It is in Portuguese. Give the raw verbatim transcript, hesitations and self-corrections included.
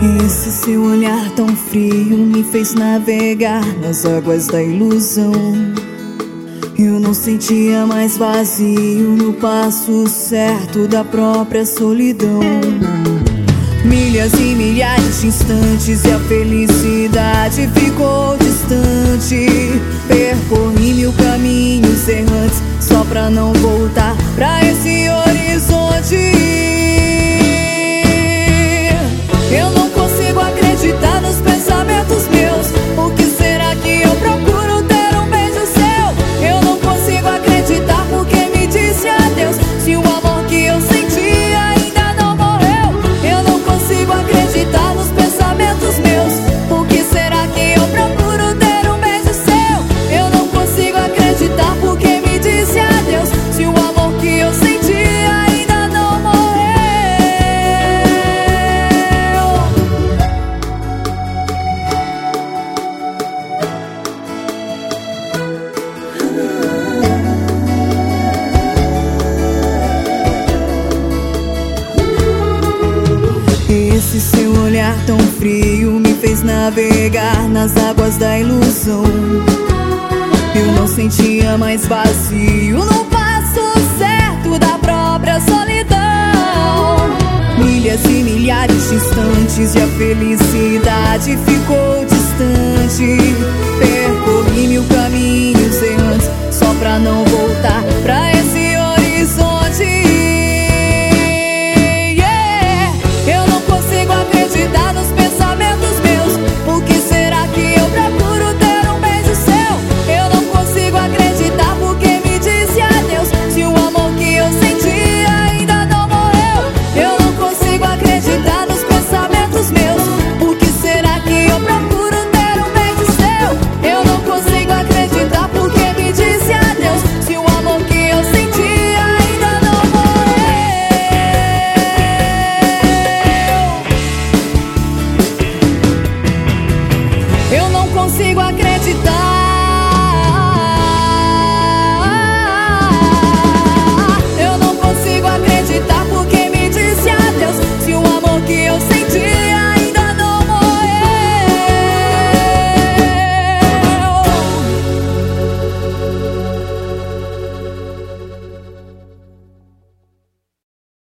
Esse seu olhar tão frio me fez navegar nas águas da ilusão. Eu não sentia mais vazio no passo certo da própria solidão. Milhas e milhares de instantes e a felicidade ficou distante. Percorri mil caminhos errantes só pra não voltar pra esse horizonte. Eu não consigo acreditar nos pensamentos meus. O que será que eu procuro ter um beijo seu? Eu não consigo acreditar porque me disse adeus. Se o amor que eu senti ainda não morreu. Eu não consigo acreditar nos pensamentos meus. O que será que eu procuro ter um beijo seu? Eu não consigo acreditar porque me disse adeus. Se o amor que eu senti ainda não morreu. Esse seu olhar tão frio me fez navegar nas águas da ilusão. Eu não sentia mais vazio no passo certo da própria solidão. Milhas e milhares de instantes e a felicidade ficou distante.